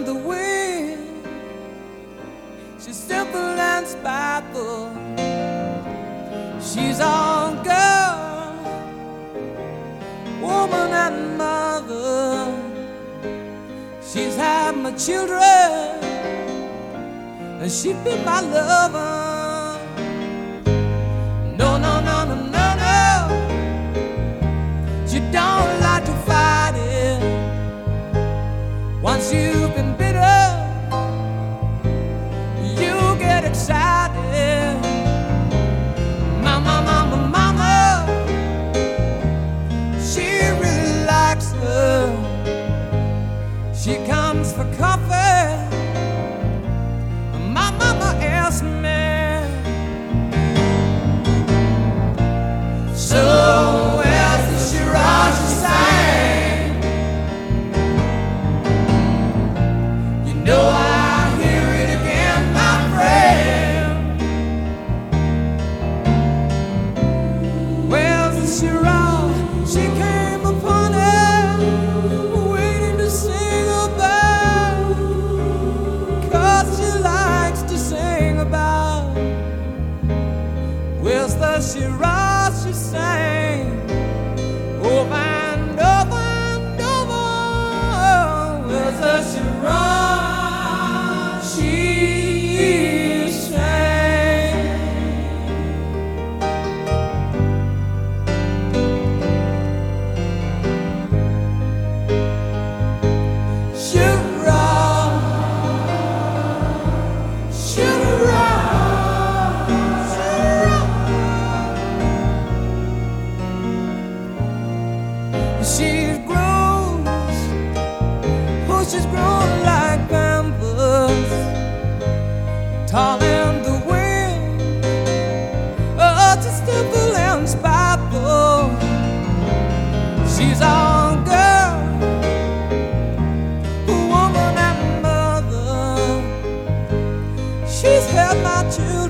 the wind. She's simple and spiteful. She's all girl, woman and mother. She's had my children, and she'd be my lover. No, no, no, no, no, no. She don't like to fight it. Once you've been bitter, you get excited. Mama, mama, mama, she really likes her. She comes for coffee. My mama asked me, so where's the Shiraz she sang? You know I hear it again, my friend. Where's the Shiraz? She came upon her, waiting to sing about, 'cause she likes to sing about. Where's the Shiraz she sang over and over and over? Where's the Shiraz she sang? Shiraz, Shiraz, she's grown, oh, she's grown like bamboo, tall in the wind, oh, just simple and spiteful. She's all girl, woman and mother. She's had my children.